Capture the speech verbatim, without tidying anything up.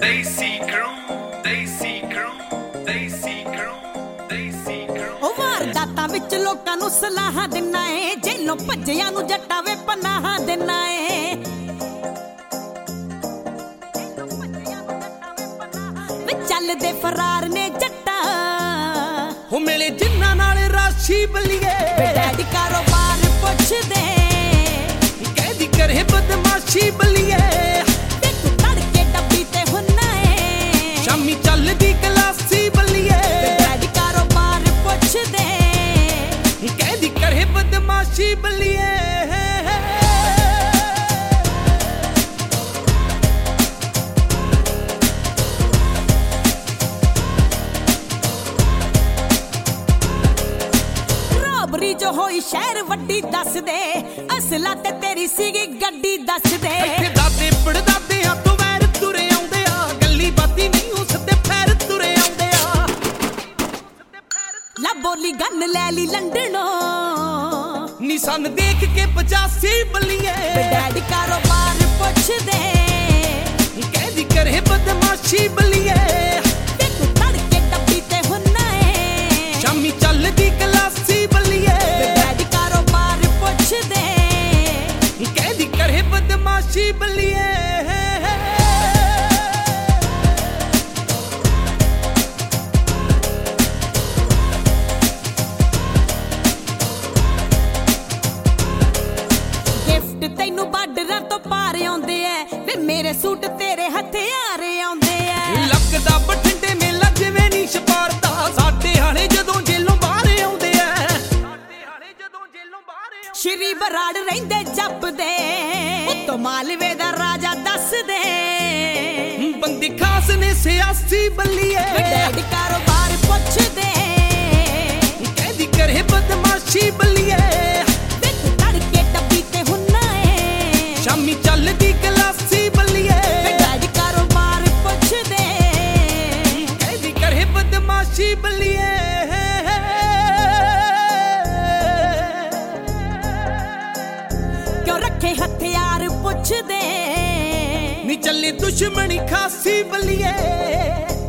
Desi crew, Desi crew, Desi crew, Desi crew। ਉਹ ਵਾਰਦਾਤਾਂ ਵਿੱਚ ਲੋਕਾਂ ਨੂੰ ਸਲਾਹਾਂ ਦਿੰਨਾ ਏ, ਜੇਲੋਂ ਭੱਜਿਆਂ ਨੂੰ ਜੱਟਾਂ ਵੇ ਪਨਾਹਾਂ ਦਿੰਨਾ ਏ। ਵੇ ਚੱਲਦੇ ਫਰਾਰ ਨੇ ਜੱਟਾਂ, ਹੋ ਮਿਲੇ ਜਿੰਨਾਂ ਨਾਲ ਰਾਸ਼ੀ ਬਲੀਏ। ਵੇ ਡੈਡੀ ਕਾਰੋਬਾਰ ਪੁੱਛਦੇ, ਕਹਿੰਦੀ ਕਰੇ ਬਦਮਾਸ਼ੀ ਬਲੀਏ। ਵੇ ਤੂੰ ਤੜਕੇ ਡੱਬੀ ਤੇ ਹੁੰਨਾ ਏ, ਸ਼ਾਮੀ ਚੱਲਦੀ ਕਲਾਸੀ ਬਲੀਏ। ਵੇ ਡੈਡੀ ਕਾਰੋਬਾਰ ਪੁੱਛਦੇ, ਕਹਿੰਦੀ ਕਰੇ ਬਦਮਾਸ਼ੀ ਬਲੀਏ। ਜੋ ਹੋਈ ਸ਼ਹਿਰ ਵੱਡੀ ਦੱਸ ਦੇ, ਅਸਲਾ ਤੇ ਤੇਰੀ ਸੀਗੀ ਗੱਡੀ ਦੱਸ ਦੇ। ਇੱਥੇ ਦਾਦੇ ਪੜਦਾਦਿਆਂ ਤੋਂ ਵੈਰ ਤੁਰੇ ਆਉਂਦੇ ਆ, ਗੱਲੀ ਬਾਤੀ ਨਹੀਂ ਉਸ ਤੇ ਫੈਰ ਤੁਰੇ ਆਉਂਦੇ ਆ। ਲਾ ਬੋਲੀ ਗੰਨ ਲੈ ਲਈ ਲੰਡਨੋਂ, ਨਿਸ਼ਾਨ ਦੇਖ ਕੇ ਪਚਾਸੀ ਬਲੀਏ। ਡੈਡੀ ਕਾਰੋਬਾਰ ਪੁੱਛਦੇ, ਕਹਿੰਦੀ ਕਰੇ ਬਦਮਾਸ਼ੀ ਬਲੀਏ। ਤੇ ਤੂੰ ਤੜਕੇ ਡੱਬੀ ਤੇ ਹੁੰਨਾ ਏ, ਸ਼ਾਮੀ ਚੱਲਦੀ ਕਲਾਸੀ ਬਲੀਏ। ਡੈਡੀ ਕਾਰੋਬਾਰ ਪੁੱਛਦੇ, ਕਹਿੰਦੀ ਕਰੇ ਬਦਮਾਸ਼ੀ ਬਲੀਏ। ਗਿਫਟ ਤੈਨੂੰ ਬਾਰਡਰਾਂ ਤੋਂ ਪਾਰ ਆਉਂਦੇ ਐ, ਵੇ ਮੇਰੇ ਸੂਟ ਤੇਰੇ ਹਥਿਆਰ ਆਉਂਦੇ ਐ। ਲੱਗਦਾ ਬਠਿੰਡੇ ਮੇਲਾ ਜਿਵੇਂ ਨੀ ਛਪਾਰਦਾ, ਸਾਡੇ ਹਾਲੇ ਜਦੋਂ ਜੇਲੋਂ ਬਾਹਰ ਆਉਂਦੇ ਐ। ਸਾਡੇ ਹਾਲੇ ਜਦੋਂ ਜੇਲੋਂ ਬਾਹਰ ਆਉਂਦੇ। ਸ਼੍ਰੀ ਬਰਾੜ ਰਹਿੰਦੇ ਜੱਪਦੇ, ਉੱਤੋਂ ਮਾਲਵੇ ਦਾ ਰਾਜਾ ਦੱਸਦੇ। ਬੰਦੀ ਖਾਸ ਨੇ ਸਿਆਸੀ ਬਲੀਏ। ਡੈਡੀ ਕਾਰੋਬਾਰ ਪੁੱਛਦੇ, ਕਹਿੰਦੀ ਕਰੇ ਬਦਮਾਸ਼ੀ ਬਲੀਏ। ਵੇ ਤੂੰ ਤੜਕੇ ਡੱਬੀ ਤੇ ਹੁੰਨਾ ਏ, ਸ਼ਾਮੀ ਚੱਲਦੀ ਕਲਾਸੀ ਬਲੀਏ। ਡੈਡੀ ਕਾਰੋਬਾਰ ਪੁੱਛਦੇ, ਕਹਿੰਦੀ ਕਰੇ ਬਦਮਾਸ਼ੀ ਬਲੀਏ। ਕਿਉਂ ਰੱਖੇ ਹਥਿਆਰ ਪੁੱਛਦੇ, ਨੀ ਚੱਲੇ ਦੁਸ਼ਮਣੀ ਖਾਸੀ ਬਲੀਏ।